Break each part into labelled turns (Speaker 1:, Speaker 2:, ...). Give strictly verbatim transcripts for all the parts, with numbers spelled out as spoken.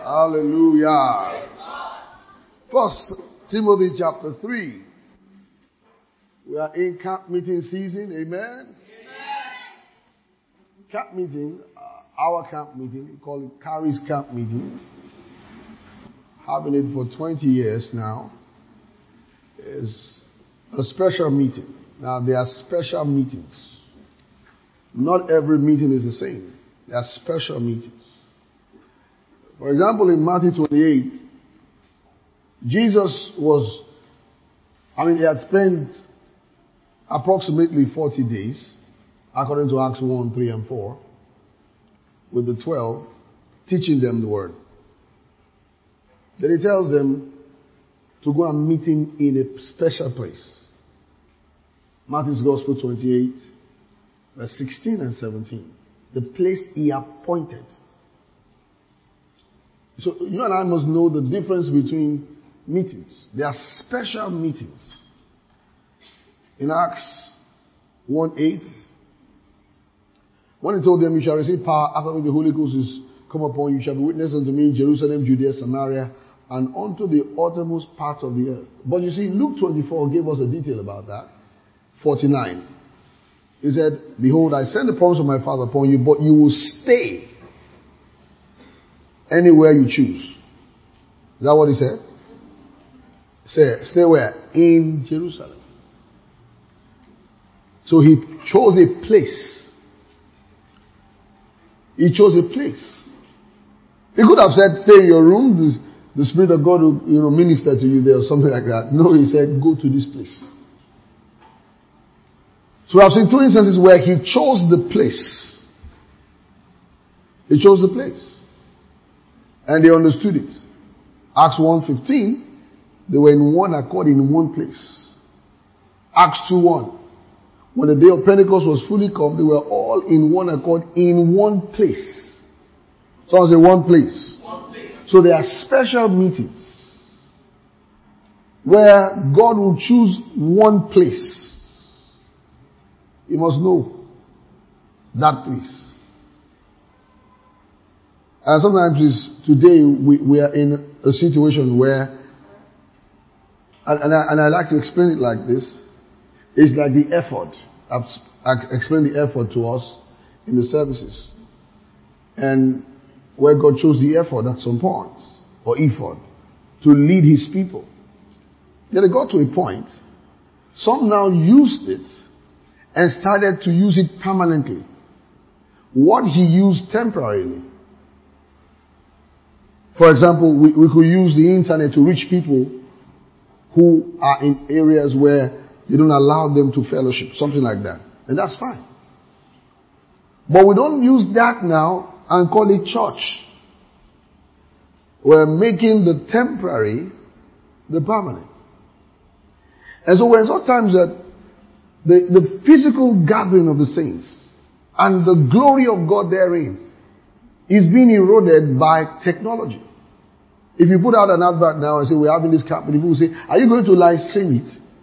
Speaker 1: Hallelujah. First Timothy chapter three. We are in camp meeting season. Amen. Amen. Camp meeting, uh, our camp meeting, we call it Carrie's camp meeting. Having it for twenty years now. Is a special meeting. Now there are special meetings. Not every meeting is the same. There are special meetings. For example, in Matthew twenty-eight, Jesus was, I mean, he had spent approximately forty days, according to Acts one, three, and four, with the twelve, teaching them the word. Then he tells them to go and meet him in a special place. Matthew's Gospel twenty-eight, verse sixteen and seventeen. The place he appointed. So you and I must know the difference between meetings. There are special meetings. In Acts one eight, when he told them, you shall receive power after the Holy Ghost is come upon you, you shall be witnesses unto me in Jerusalem, Judea, Samaria, and unto the uttermost part of the earth. But you see, Luke twenty-four gave us a detail about that. forty-nine. He said, behold, I send the promise of my Father upon you, but you will stay anywhere you choose. Is that what he said? Say, stay where? In Jerusalem. So he chose a place. He chose a place. He could have said, stay in your room. The, the Spirit of God will, you know, minister to you there or something like that. No, he said, go to this place. So I've seen two instances where he chose the place. He chose the place. And they understood it. Acts one fifteen, they were in one accord in one place. Acts two one, when the day of Pentecost was fully come, they were all in one accord in one place. So I say one place. One place. So there are special meetings where God will choose one place. You must know that place. And sometimes it's, today we, we are in a situation where, and, and, I, and I like to explain it like this, it's like the effort. I've, I've explained the effort to us in the services. And where God chose the effort at some point, or effort, to lead his people. Then it got to a point, some now used it and started to use it permanently. What he used temporarily. For example, we, we could use the internet to reach people who are in areas where they don't allow them to fellowship, something like that. And that's fine. But we don't use that now and call it church. We're making the temporary the permanent. And so when sometimes that the, the physical gathering of the saints and the glory of God therein is being eroded by technology. If you put out an advert now and say, we're having this camp, people will say, are you going to live stream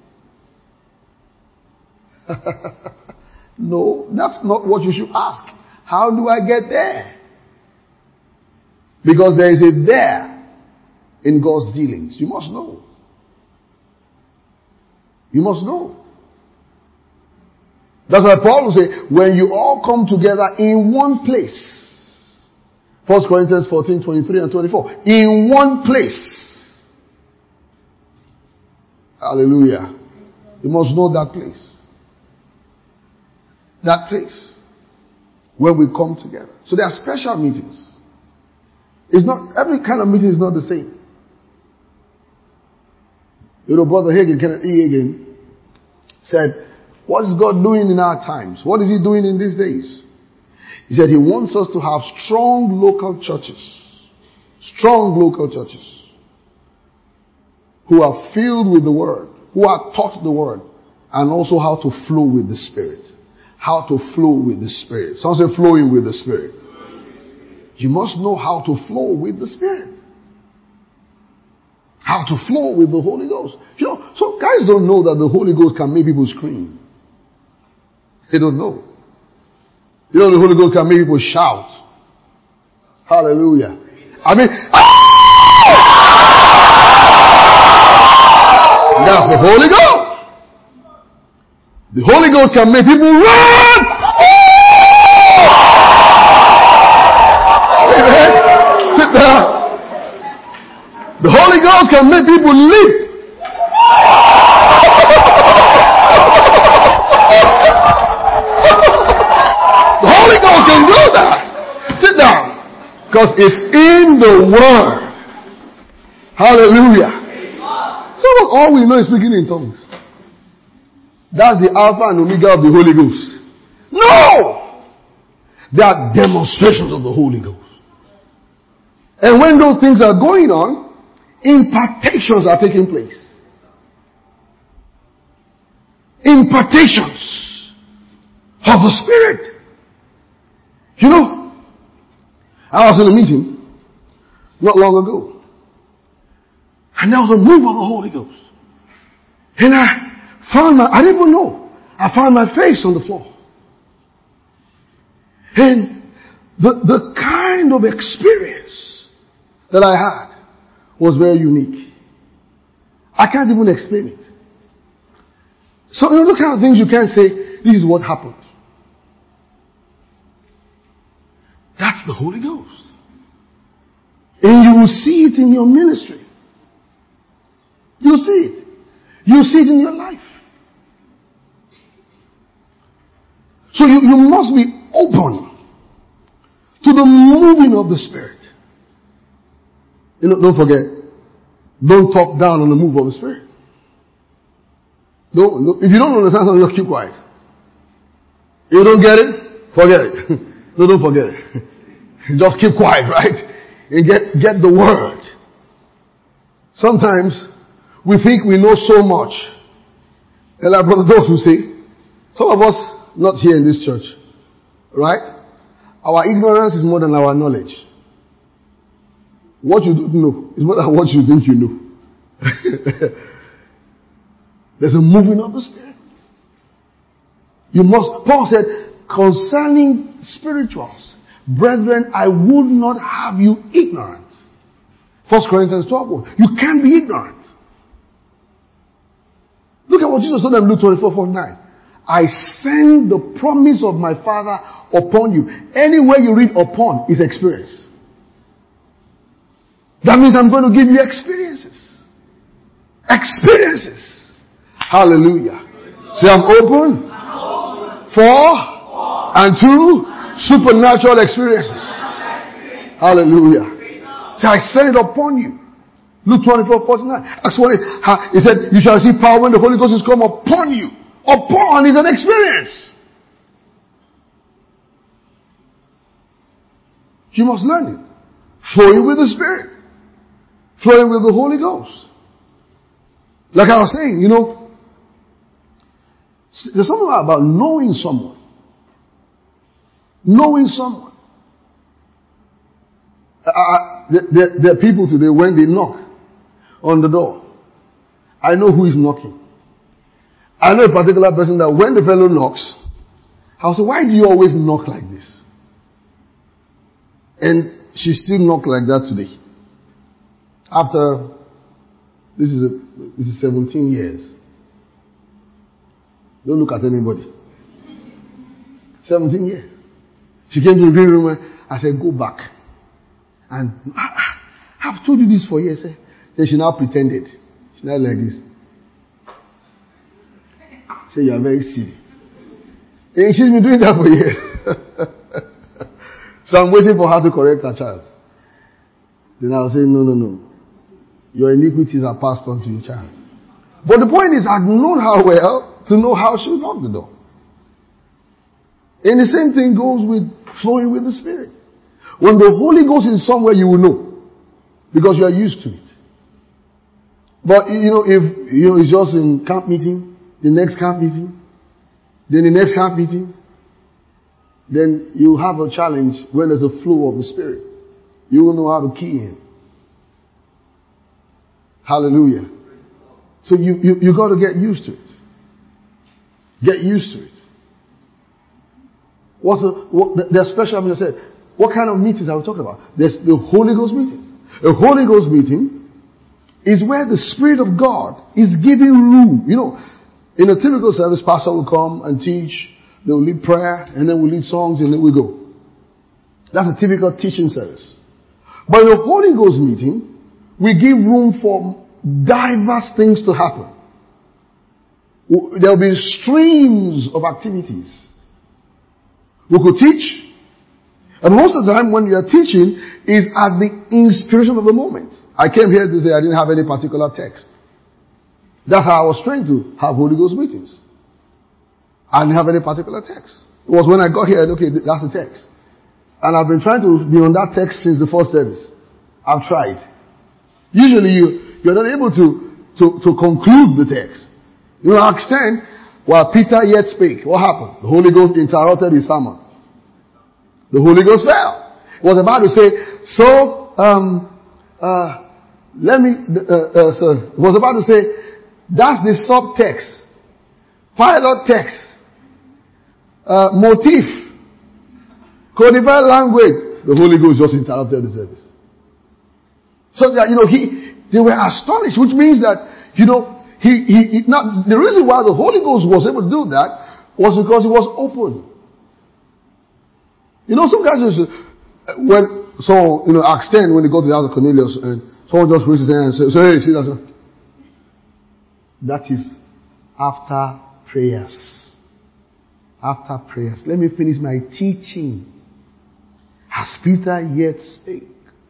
Speaker 1: it? No, that's not what you should ask. How do I get there? Because there is a there in God's dealings. You must know. You must know. That's why Paul will say, when you all come together in one place. First Corinthians fourteen, twenty-three and twenty-four. In one place. Hallelujah. You must know that place. That place. Where we come together. So there are special meetings. It's not, every kind of meeting is not the same. You know, Brother Hagin, Kenneth E. Hagin, said, what is God doing in our times? What is he doing in these days? He said he wants us to have strong local churches. Strong local churches. Who are filled with the word. Who are taught the word. And also how to flow with the Spirit. How to flow with the Spirit. Some say flowing with the Spirit. You must know how to flow with the Spirit. How to flow with the Holy Ghost. You know, some guys don't know that the Holy Ghost can make people scream. They don't know. You know, the Holy Ghost can make people shout. Hallelujah. I mean, ah! That's the Holy Ghost. The Holy Ghost can make people run. Amen. Sit down. The Holy Ghost can make people leap. The Holy Ghost can do that. Sit down. Because it's in the Word. Hallelujah. So all we know is speaking in tongues. That's the Alpha and Omega of the Holy Ghost. No! There are demonstrations of the Holy Ghost. And when those things are going on, impartations are taking place. Impartations of the Spirit. You know, I was in a meeting not long ago. And there was a move of the Holy Ghost. And I found my, I didn't even know. I found my face on the floor. And the, the kind of experience that I had was very unique. I can't even explain it. So, you know, the kind of things you can't say, this is what happened. That's the Holy Ghost. And you will see it in your ministry. You'll see it. You'll see it in your life. So you, you must be open to the moving of the Spirit. You know, don't forget, don't talk down on the move of the Spirit. Don't, if you don't understand something, just keep quiet. If you don't get it, forget it. No, don't forget it. Just keep quiet, right? And get, get the word. Sometimes we think we know so much. And like Brother Dogs will say, some of us not here in this church, right? Our ignorance is more than our knowledge. What you don't know is more than what you think you know. There's a moving of the Spirit. You must, Paul said, concerning spirituals, brethren, I would not have you ignorant. First Corinthians twelve. You can't be ignorant. Look at what Jesus told them in Luke twenty-four forty-nine. I send the promise of my Father upon you. Anywhere you read upon is experience. That means I'm going to give you experiences. Experiences. Hallelujah. Say, I'm open for and to supernatural experiences. Hallelujah. Say, I send it upon you. Luke twenty-four forty-nine. That's what it, he said, you shall receive power when the Holy Ghost is come upon you. Upon is an experience. You must learn it. Flowing with the Spirit. Flowing with the Holy Ghost. Like I was saying, you know, there's something about knowing someone. Knowing someone. Uh, there, there are people today, when they knock on the door, I know who is knocking. I know a particular person that when the fellow knocks, I'll say, why do you always knock like this? And she still knocked like that today. After, this is, a, this is seventeen years. Don't look at anybody. seventeen years. She came to the green room and I said, go back. And I, I've told you this for years. Eh? Then she now pretended. She now like this. Say, you are very silly. And she's been doing that for years. So I'm waiting for her to correct her child. Then I'll say, no, no, no. Your iniquities are passed on to your child. But the point is, I've known her well to know how she'll knock the door. And the same thing goes with flowing with the Spirit. When the Holy Ghost is somewhere, you will know. Because you are used to it. But, you know, if, you know, it's just in camp meeting, the next camp meeting, then the next camp meeting, then you have a challenge when there's a flow of the Spirit. You will know how to key in. Hallelujah. So you, you, you got to get used to it. Get used to it. What's a, what, there's special, I said, what kind of meetings are we talking about? There's the Holy Ghost meeting. A Holy Ghost meeting is where the Spirit of God is giving room. You know, in a typical service, pastor will come and teach, they will lead prayer, and then we'll lead songs, and then we go. That's a typical teaching service. But in a Holy Ghost meeting, we give room for diverse things to happen. There will be streams of activities. We could teach, and most of the time when we are teaching is at the inspiration of the moment. I came here to say I didn't have any particular text. That's how I was trained to have Holy Ghost meetings. I didn't have any particular text. It was when I got here, okay, that's the text. And I've been trying to be on that text since the first service. I've tried. Usually you, you're not able to, to, to conclude the text. You know, Acts ten, while Peter yet spake, what happened? The Holy Ghost interrupted his sermon. The Holy Ghost fell. It was about to say, so, um, uh, let me, uh, uh, sorry. It was about to say, that's the subtext, pilot text, uh, motif, codified language. The Holy Ghost just interrupted the service. So that, you know, he, they were astonished, which means that, you know, he, he, he now, the reason why the Holy Ghost was able to do that was because he was open. You know, some guys just, when, so, you know, Acts ten, when they go to the house of Cornelius, and someone just raises his hand and says, hey, see that? That is after prayers. After prayers. Let me finish my teaching. As Peter yet spake.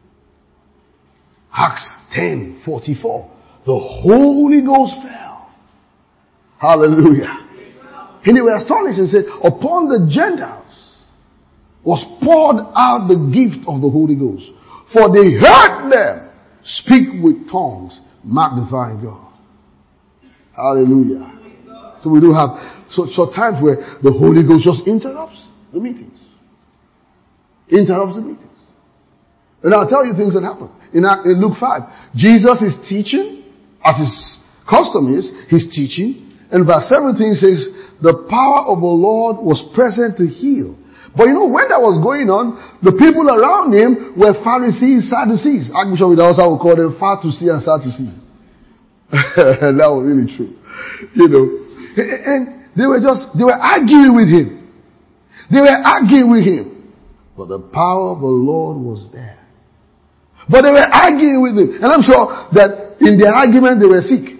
Speaker 1: Acts ten forty-four. The Holy Ghost fell. Hallelujah. And they were astonished and said, upon the Gentiles was poured out the gift of the Holy Ghost. For they heard them speak with tongues, magnifying God. Hallelujah. So we do have so, so times where the Holy Ghost just interrupts the meetings. Interrupts the meetings. And I'll tell you things that happen. In, in Luke five, Jesus is teaching, as his custom is, he's teaching. And verse seventeen says, the power of the Lord was present to heal. But you know, when that was going on, the people around him were Pharisees, Sadducees. Archbishop Idahosa would call them far to see and sad to see. That was really true. You know. And they were just, they were arguing with him. They were arguing with him. But the power of the Lord was there. But they were arguing with him. And I'm sure that in their argument they were sick.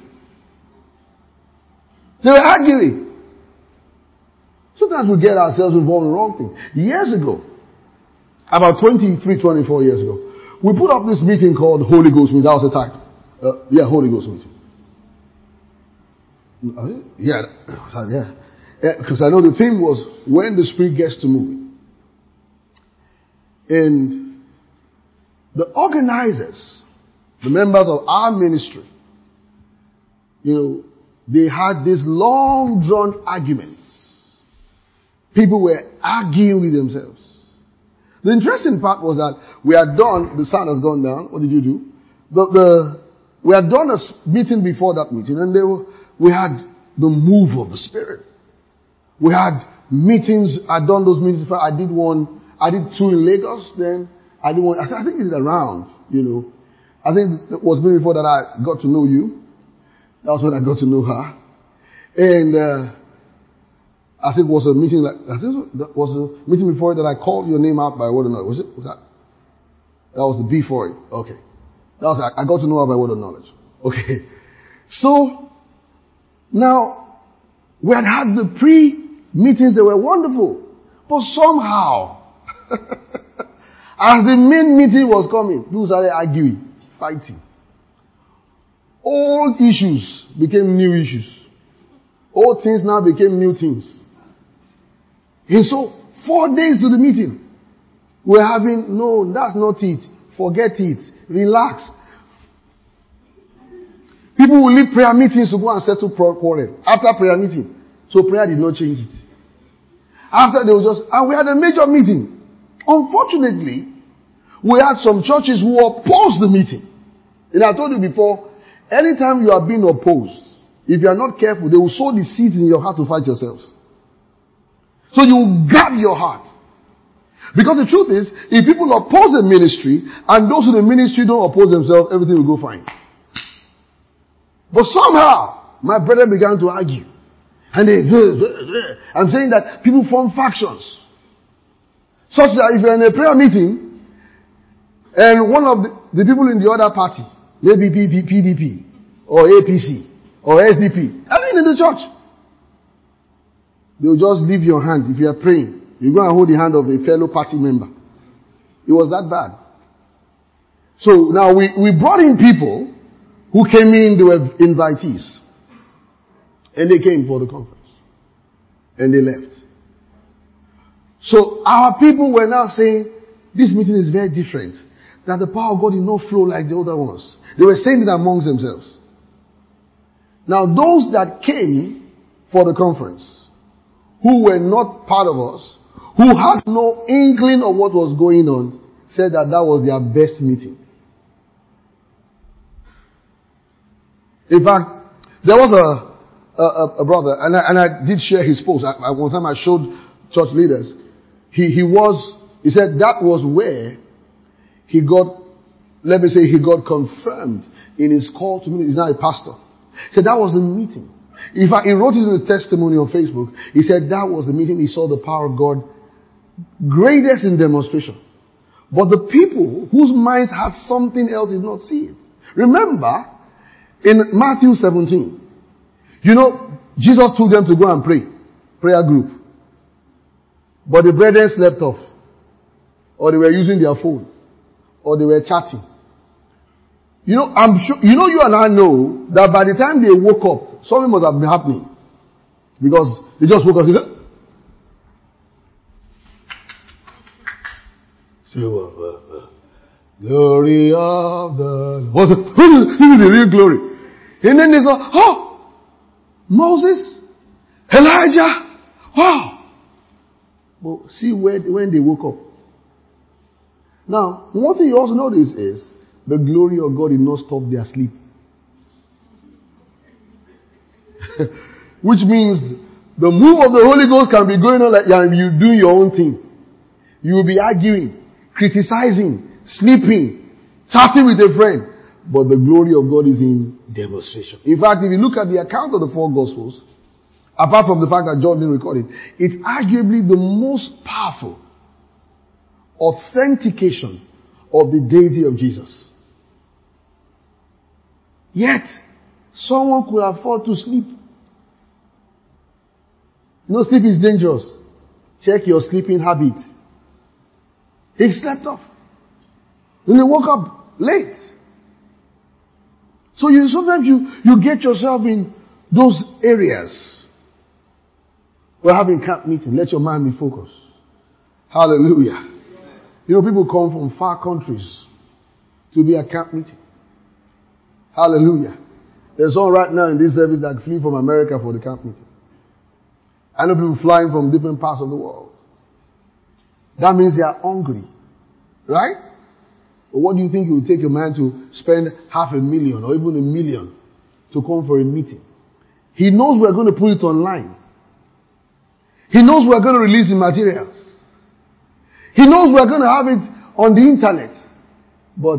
Speaker 1: They were arguing. Sometimes we get ourselves involved in the wrong thing. Years ago, about twenty-three, twenty-four years ago, we put up this meeting called Holy Ghost Meeting. That was the title. Uh, yeah, Holy Ghost Meeting. Yeah, yeah. Because I know the theme was when the Spirit gets to moving. And the organizers, the members of our ministry, you know, they had these long drawn arguments. People were arguing with themselves. The interesting part was that we had done, the sun has gone down. What did you do? The, the, we had done a meeting before that meeting, and they were, we had the move of the Spirit. We had meetings. I'd done those meetings before. I did one. I did two in Lagos. Then I did one. I think it's around. You know, I think it was maybe before that I got to know you. That was when I got to know her, and. Uh, I think it was a meeting like, I think that was a meeting before that I called your name out by word of knowledge. Was it? Was that? That was the before it. Okay. That was, I got to know her by word of knowledge. Okay. So, now, we had had the pre-meetings that were wonderful. But somehow, as the main meeting was coming, people started arguing, fighting. Old issues became new issues. Old things now became new things. And so, four days to the meeting, we're having, no, that's not it. Forget it. Relax. People will leave prayer meetings to go and settle quarrel. After prayer meeting. So prayer did not change it. After they were just, and we had a major meeting. Unfortunately, we had some churches who opposed the meeting. And I told you before, anytime you are being opposed, if you are not careful, they will sow the seeds in your heart to fight yourselves. So you will guard your heart. Because the truth is, if people oppose the ministry, and those in the ministry don't oppose themselves, everything will go fine. But somehow, my brethren began to argue. And they, I'm saying that people form factions. Such that if you're in a prayer meeting, and one of the, the people in the other party, maybe P D P, or A P C, or S D P, I mean in the church, they will just leave your hand. If you are praying, you go and hold the hand of a fellow party member. It was that bad. So now we, we brought in people who came in, they were invitees. And they came for the conference. And they left. So our people were now saying, this meeting is very different. That the power of God did not flow like the other ones. They were saying it amongst themselves. Now those that came for the conference, who were not part of us, who had no inkling of what was going on, said that that was their best meeting. In fact, there was a, a, a brother, and I, and I did share his post. I, I, one time I showed church leaders. He, he was, he said that was where he got, let me say, he got confirmed in his call to me. He's now a pastor. He said that was the meeting. In fact, he wrote it in his testimony on Facebook. He said that was the meeting he saw the power of God greatest in demonstration. But the people whose minds had something else did not see it. Remember, in Matthew seventeen, you know, Jesus told them to go and pray. Prayer group. But the brethren slept off. Or they were using their phone. Or they were chatting. You know, I'm sure, you know, you and I know that by the time they woke up, something must have been happening. Because they just woke up. Say, well, well, well. Glory of the Lord. This is the real glory. And then they saw, oh, Moses, Elijah, wow. But see where, when they woke up. Now, one thing you also notice is, the glory of God did not stop their sleep. Which means, the move of the Holy Ghost can be going on like you do your own thing. You will be arguing, criticizing, sleeping, chatting with a friend. But the glory of God is in demonstration. In fact, if you look at the account of the four Gospels, apart from the fact that John didn't record it, it's arguably the most powerful authentication of the deity of Jesus. Yet, someone could afford to sleep. You know, sleep is dangerous. Check your sleeping habit. He slept off. And he woke up late. So you sometimes you, you get yourself in those areas. We're having camp meeting. Let your mind be focused. Hallelujah. You know, people come from far countries to be at camp meeting. Hallelujah. There's one right now in this service that flew from America for the camp meeting. I know people flying from different parts of the world. That means they are hungry. Right? But what do you think it would take a man to spend half a million or even a million to come for a meeting? He knows we're going to put it online. He knows we're going to release the materials. He knows we're going to have it on the internet. But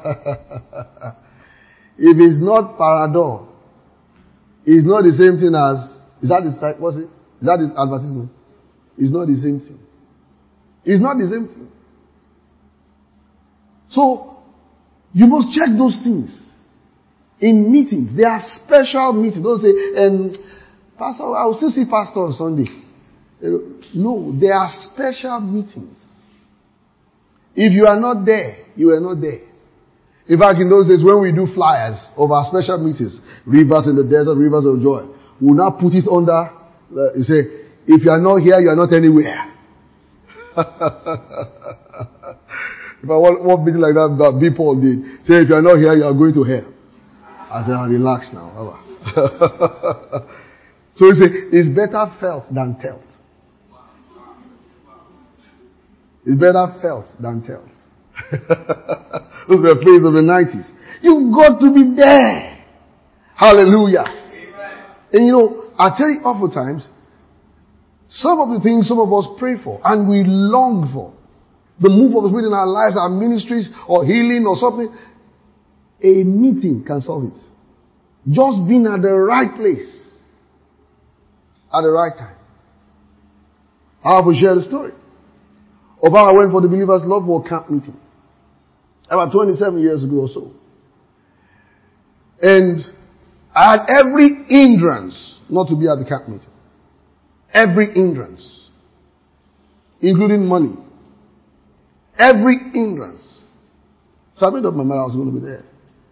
Speaker 1: if it's not Parador, it's not the same thing as, is that the, what's it? Is that the advertisement? It's not the same thing. It's not the same thing. So, you must check those things. In meetings, there are special meetings. Don't say, um, Pastor, I will still see Pastor on Sunday. No, there are special meetings. If you are not there, you are not there. In fact, in those days, when we do flyers of our special meetings, rivers in the desert, rivers of joy, we'll now put it under, uh, you say, if you are not here, you are not anywhere. If I want one meeting like that, that B. Paul did, say, if you are not here, you are going to hell. I said, I'll relax now. So he said, it's better felt than told. It's better felt than told. Those were plays of the nineties. You've got to be there. Hallelujah. Amen. And you know, I tell you oftentimes, some of the things some of us pray for and we long for, the move of the Spirit in our lives, our ministries, or healing or something, a meeting can solve it. Just being at the right place. At the right time. I have to share the story of how I went for the Believers Love Walk camp meeting. About twenty-seven years ago or so. And I had every hindrance not to be at the camp meeting. Every hindrance. Including money. Every hindrance. So I made up my mind I was going to be there.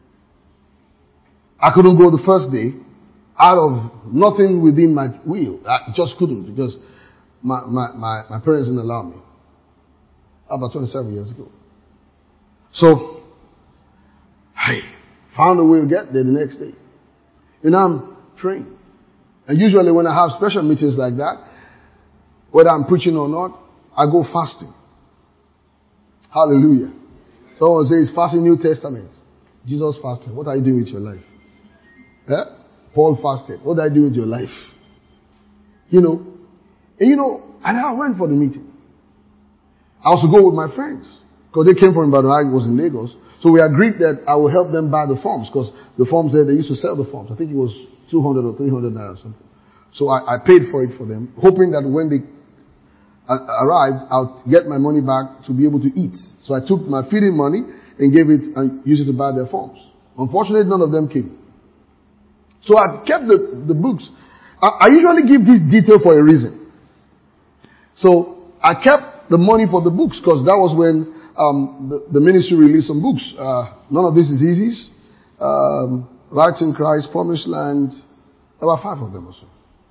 Speaker 1: I couldn't go the first day out of nothing within my will. I just couldn't because my, my, my, my parents didn't allow me. About twenty-seven years ago. So, I found a way to get there the next day. And I'm praying. And usually when I have special meetings like that, whether I'm preaching or not, I go fasting. Hallelujah. Someone says fasting New Testament. Jesus fasted. What are you doing with your life? Yeah? Paul fasted. What are you doing with your life? You know. And you know, and I went for the meeting. I was to go with my friends. Because they came from Ibadan, I was in Lagos. So we agreed that I will help them buy the forms. Because the forms there, they used to sell the forms. I think it was two hundred or three hundred naira or something. So I, I paid for it for them, hoping that when they arrived, I'll get my money back to be able to eat. So I took my feeding money and gave it and used it to buy their forms. Unfortunately, none of them came. So I kept the, the books. I, I usually give this detail for a reason. So I kept the money for the books because that was when um, the, the ministry released some books. Uh, none of this is easy. Um, Rights in Christ, Promised Land. There were five of them or so.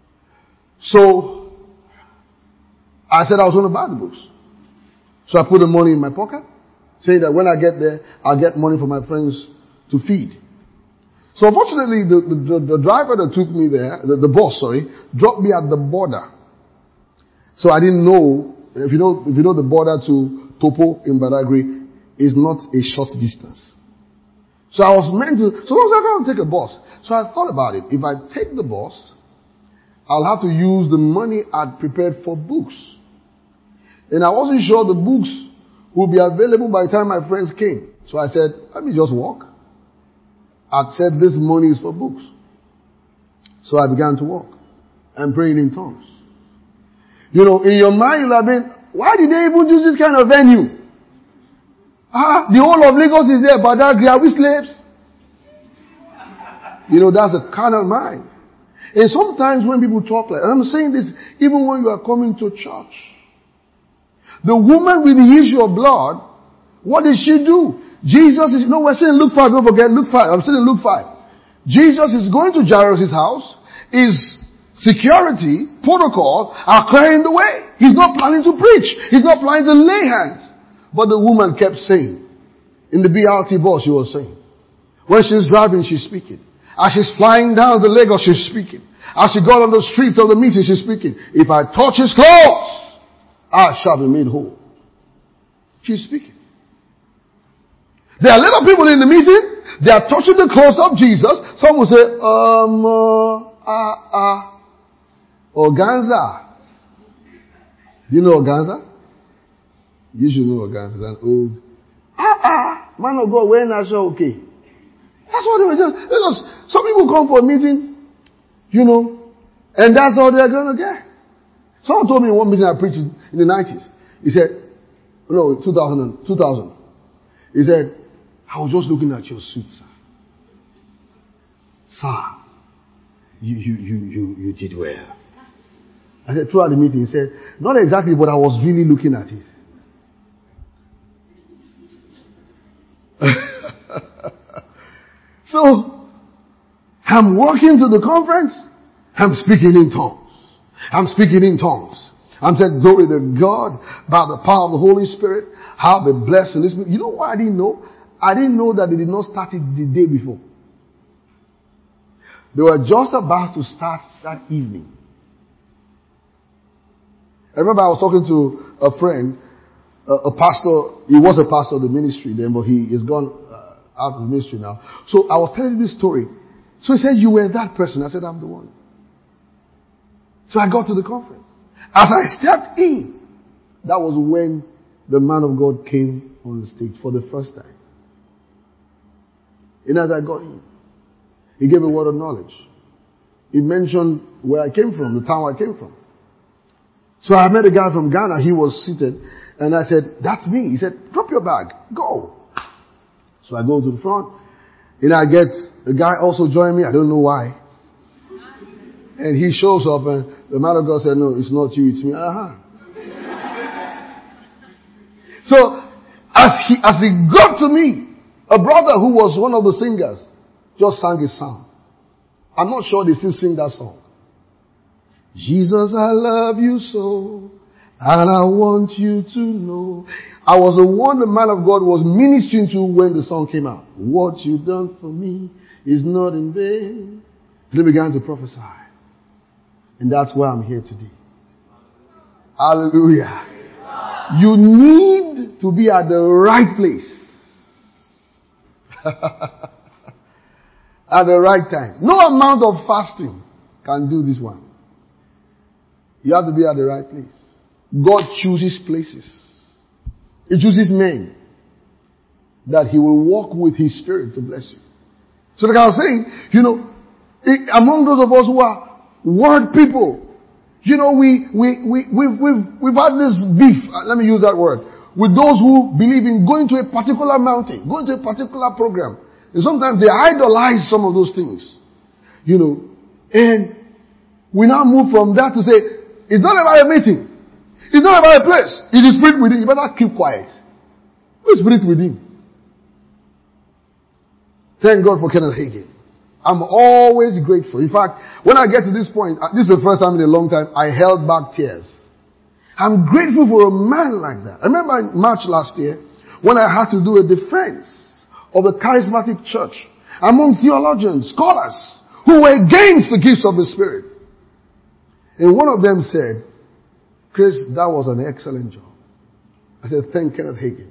Speaker 1: So I said I was going to buy the books. So I put the money in my pocket, saying that when I get there, I'll get money for my friends to feed. So unfortunately, the, the, the driver that took me there, the, the boss, sorry, dropped me at the border. So I didn't know, if you know, if you know the border to Topo in Badagry is not a short distance. So I was meant to, so I was like, I'm going to take a bus. So I thought about it. If I take the bus, I'll have to use the money I'd prepared for books. And I wasn't sure the books would be available by the time my friends came. So I said, let me just walk. I'd said this money is for books. So I began to walk and praying in tongues. You know, in your mind you'll have been, why did they even use this kind of venue? Ah, the whole of Lagos is there, but that are we slaves? You know, that's a carnal mind. And sometimes when people talk like, and I'm saying this, even when you are coming to church, the woman with the issue of blood, what did she do? Jesus is, no, we're saying Luke five, don't forget, Luke five, I'm saying Luke five. Jesus is going to Jairus' house, his security, protocol are clearing the way. He's not planning to preach. He's not planning to lay hands. But the woman kept saying, in the B R T bus she was saying, when she's driving, she's speaking. As she's flying down to Lagos, she's speaking. As she got on the streets of the meeting, she's speaking. If I touch his clothes, I shall be made whole. She's speaking. There are little people in the meeting, they are touching the clothes of Jesus. Some will say, um, uh, ah, uh, uh, organza. Do you know organza? You should know organza. It's an old, ah, ah, man of God, when I say okay. That's what they were just, because some people come for a meeting, you know, and that's all they're gonna get. Someone told me in one meeting I preached in, in the nineties. He said, no, two thousand, two thousand. He said, I was just looking at your suit, sir. Sir, you, you, you, you, you did well. I said, throughout the meeting, he said, not exactly, but I was really looking at it. So, I'm walking to the conference, I'm speaking in tongues. I'm speaking in tongues. I'm saying, glory to God, by the power of the Holy Spirit, how be blessed in this. You know what I didn't know? I didn't know that they did not start it the day before. They were just about to start that evening. I remember I was talking to a friend, a, a pastor, he was a pastor of the ministry then, but he is gone uh, out of the ministry now. So I was telling him this story. So he said, you were that person. I said, I'm the one. So I got to the conference. As I stepped in, that was when the man of God came on the stage for the first time. And as I got in, He gave a word of knowledge. He mentioned where I came from, the town I came from. So I met a guy from Ghana. He was seated. And I said, that's me. He said, drop your bag. Go. So I go to the front. And I get a guy also join me. I don't know why. And he shows up and the man of God said, no, it's not you, it's me. Uh-huh. So as he, as he got to me, a brother who was one of the singers just sang a song. I'm not sure they still sing that song. Jesus, I love you so, and I want you to know. I was the one the man of God was ministering to when the song came out. What you done for me is not in vain. And he began to prophesy. And that's why I'm here today. Hallelujah. You need to be at the right place. At the right time. No amount of fasting can do this one. You have to be at the right place. God chooses places. He chooses men that He will walk with His Spirit to bless you. So like I was saying, you know, it, among those of us who are word people, you know, we, we, we, we've, we've, we've had this beef, uh, let me use that word, with those who believe in going to a particular mountain, going to a particular program. And sometimes they idolize some of those things, you know, and we now move from that to say, it's not about a meeting. It's not about a place. It is spirit within. You better keep quiet. Who is spirit within? Thank God for Kenneth Hagin. I'm always grateful. In fact, when I get to this point, this is the first time in a long time, I held back tears. I'm grateful for a man like that. I remember in March last year, when I had to do a defense of the charismatic church among theologians, scholars, who were against the gifts of the Spirit. And one of them said, Chris, that was an excellent job. I said, thank Kenneth Hagin.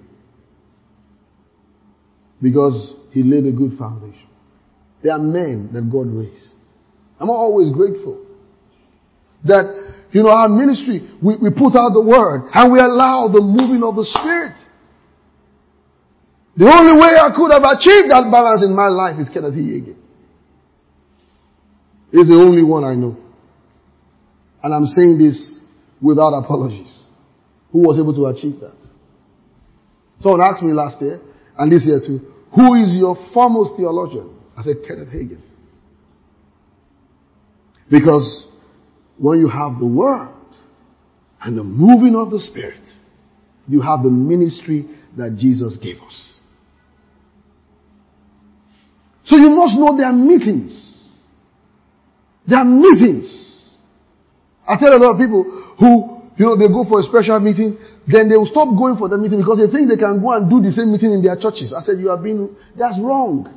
Speaker 1: Because he laid a good foundation. There are men that God raised. I'm always grateful that, you know, our ministry, we, we put out the word and we allow the moving of the Spirit. The only way I could have achieved that balance in my life is Kenneth Hagin. He's the only one I know. And I'm saying this without apologies. Who was able to achieve that? Someone asked me last year, and this year too, who is your foremost theologian? I said, Kenneth Hagin. Because when you have the Word and the moving of the Spirit, you have the ministry that Jesus gave us. So you must know there are meetings. There are meetings. I tell a lot of people who, you know, they go for a special meeting, then they will stop going for the meeting because they think they can go and do the same meeting in their churches. I said, you have been, that's wrong.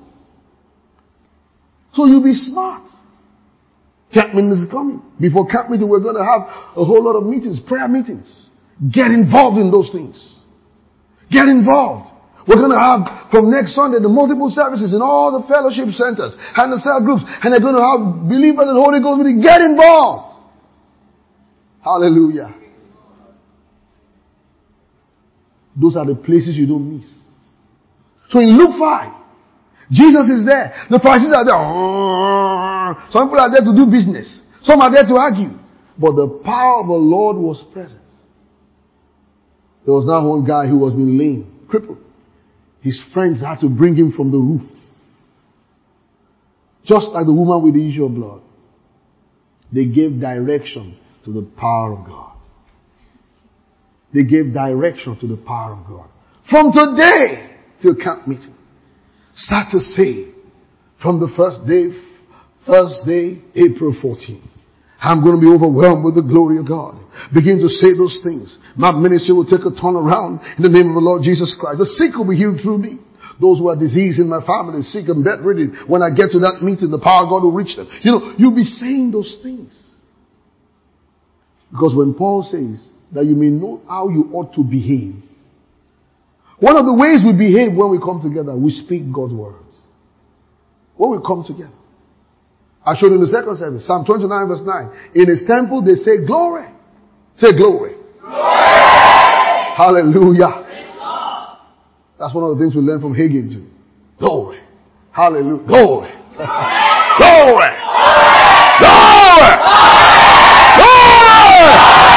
Speaker 1: So you be smart. Camp meeting is coming. Before camp meeting, we're going to have a whole lot of meetings, prayer meetings. Get involved in those things. Get involved. We're going to have from next Sunday the multiple services in all the fellowship centers and the cell groups, and they're going to have believers and Holy Ghost meeting. Get involved. Hallelujah. Those are the places you don't miss. So in Luke five, Jesus is there. The Pharisees are there. Some people are there to do business. Some are there to argue. But the power of the Lord was present. There was now one guy who was being lame, crippled. His friends had to bring him from the roof. Just like the woman with the issue of blood. They gave direction to the power of God. They gave direction to the power of God. From today till camp meeting, start to say, from the first day, Thursday, April fourteenth, I'm going to be overwhelmed with the glory of God. Begin to say those things. My ministry will take a turn around in the name of the Lord Jesus Christ. The sick will be healed through me. Those who are diseased in my family, sick and bedridden, when I get to that meeting, the power of God will reach them. You know, you'll be saying those things. Because when Paul says that you may know how you ought to behave, one of the ways we behave when we come together, we speak God's words. When we come together. I showed in the second service, Psalm twenty-nine verse nine. In His temple they say glory. Say glory. Glory. Hallelujah. That's one of the things we learn from Hagin too. Glory. Hallelujah. Glory. Glory. Glory. Glory.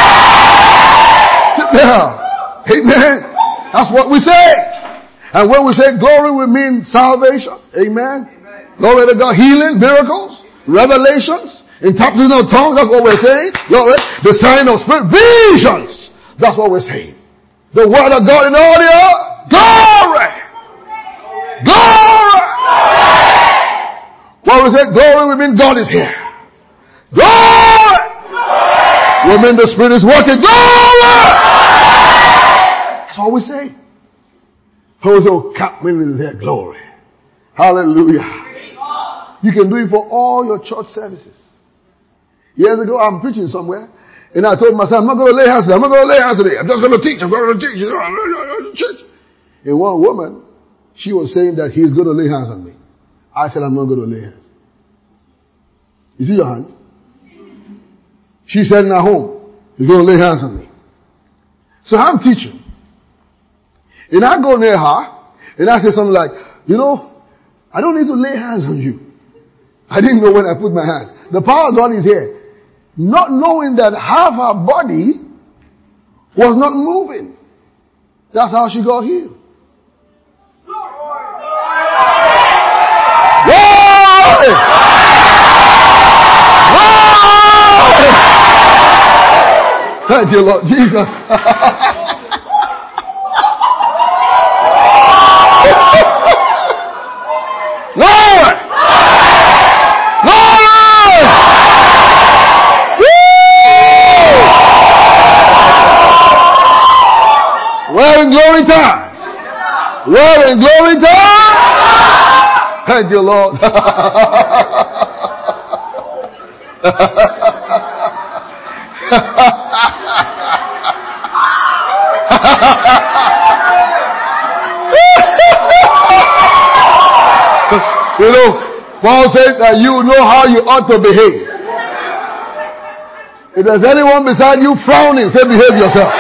Speaker 1: Sit down. Amen. That's what we say. And when we say glory, we mean salvation. Amen. Amen. Glory to God. Healing, miracles, revelations, interpretation of tongues. That's what we're saying. Glory. The sign of spirit. Visions. That's what we're saying. The word of God in audio. Glory. Glory. When we say glory, we mean God is here. Glory. We mean the Spirit is working. Glory. That's all we say. Hoso cap meaning is here. Glory. Hallelujah. You can do it for all your church services. Years ago, I'm preaching somewhere, and I told myself, I'm not going to lay hands today. I'm not going to lay hands today. I'm just going to teach. I'm going to teach. I'm going to teach. And one woman, she was saying that he's going to lay hands on me. I said, I'm not going to lay hands. You see your hand? She said in her home, he's going to lay hands on me. So I'm teaching. And I go near her, and I say something like, you know, I don't need to lay hands on you. I didn't know when I put my hand. The power of God is here. Not knowing that half her body was not moving. That's how she got healed. Glory! Glory! Thank you, Lord Jesus. Lord! Lord! Woo! We're in glory time. We're in glory time. Thank you, Lord. You know, Paul said that you know how you ought to behave. If there's anyone beside you frowning, say behave yourself.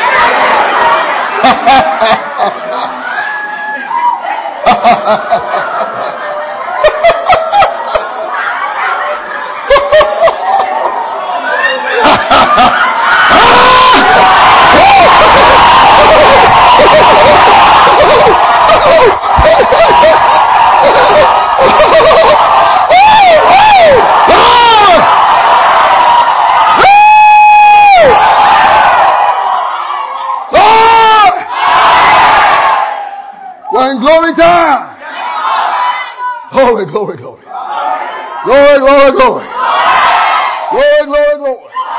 Speaker 1: We're in glory time. Glory, glory, glory. Glory, glory, glory. Glory, glory, glory.